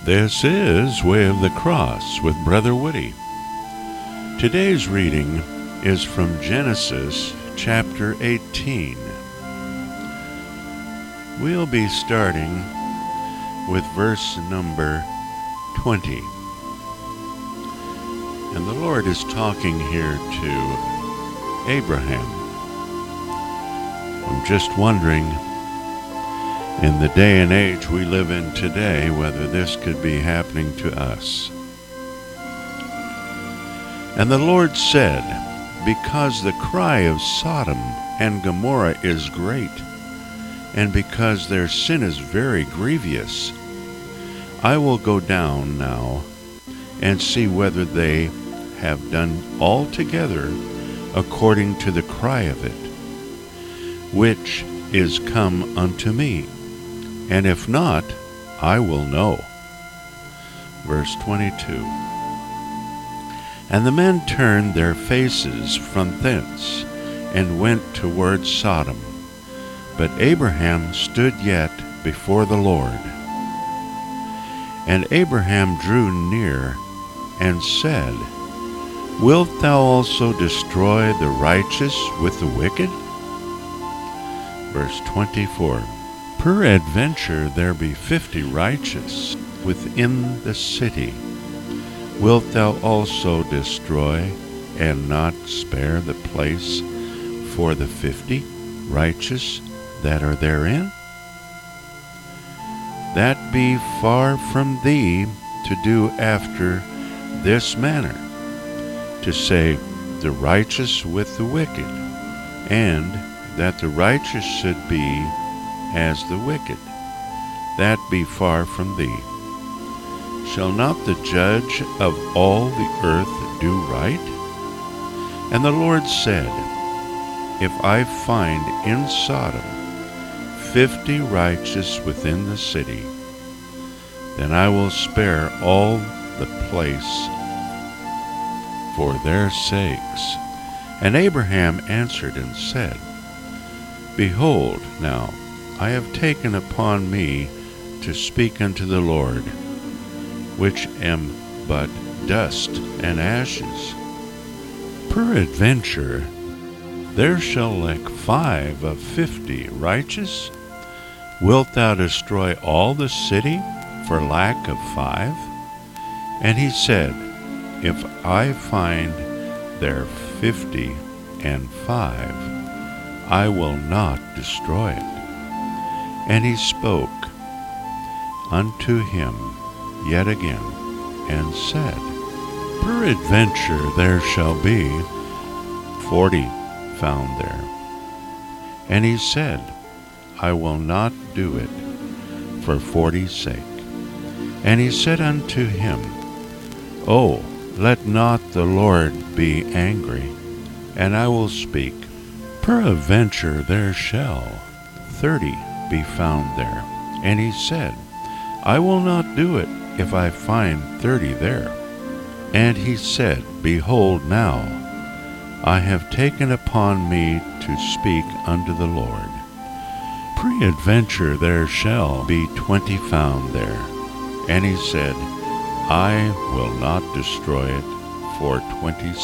This is Way of the Cross with Brother Woody. Today's reading is from Genesis chapter 18. We'll be starting with verse number 20. And the Lord is talking here to Abraham. I'm just wondering, in the day and age we live in today, whether this could be happening to us. And the Lord said, because the cry of Sodom and Gomorrah is great, and because their sin is very grievous, I will go down now and see whether they have done altogether according to the cry of it, which is come unto me. And if not, I will know. Verse 22. And the men turned their faces from thence, and went toward Sodom. But Abraham stood yet before the Lord. And Abraham drew near, and said, Wilt thou also destroy the righteous with the wicked? Verse 24. Peradventure there be 50 righteous within the city. Wilt thou also destroy, and not spare the place for the 50 righteous that are therein? That be far from thee to do after this manner, to say, the righteous with the wicked, and that the righteous should be as the wicked. That be far from thee. Shall not the judge of all the earth do right? And the Lord said, If I find in Sodom 50 righteous within the city, then I will spare all the place for their sakes. And Abraham answered and said, Behold, now, I have taken upon me to speak unto the Lord, which am but dust and ashes. Peradventure there shall lack 5 of 50 righteous. Wilt thou destroy all the city for lack of 5? And he said, If I find there 50 and 5, I will not destroy it. And he spoke unto him yet again, and said, Peradventure there shall be 40 found there. And he said, I will not do it for 40's sake. And he said unto him, Oh, let not the Lord be angry, and I will speak. Peradventure there shall 30 be found there. And he said, I will not do it if I find 30 there. And he said, Behold now, I have taken upon me to speak unto the Lord. Peradventure there shall be 20 found there. And he said, I will not destroy it for 20's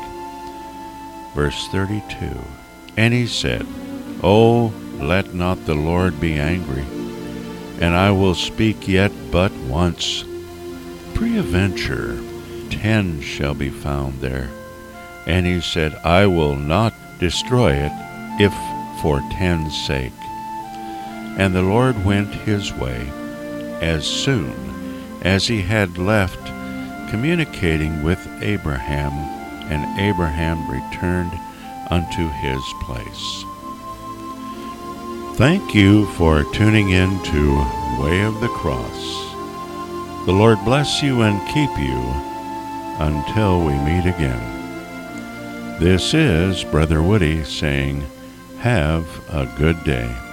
sake. Verse 32. And he said, Oh, let not the Lord be angry, and I will speak yet but once. Peradventure 10 shall be found there. And he said, I will not destroy it, if for 10's sake. And the Lord went his way, as soon as he had left communicating with Abraham, and Abraham returned unto his place. Thank you for tuning in to Way of the Cross. The Lord bless you and keep you until we meet again. This is Brother Woody saying, have a good day.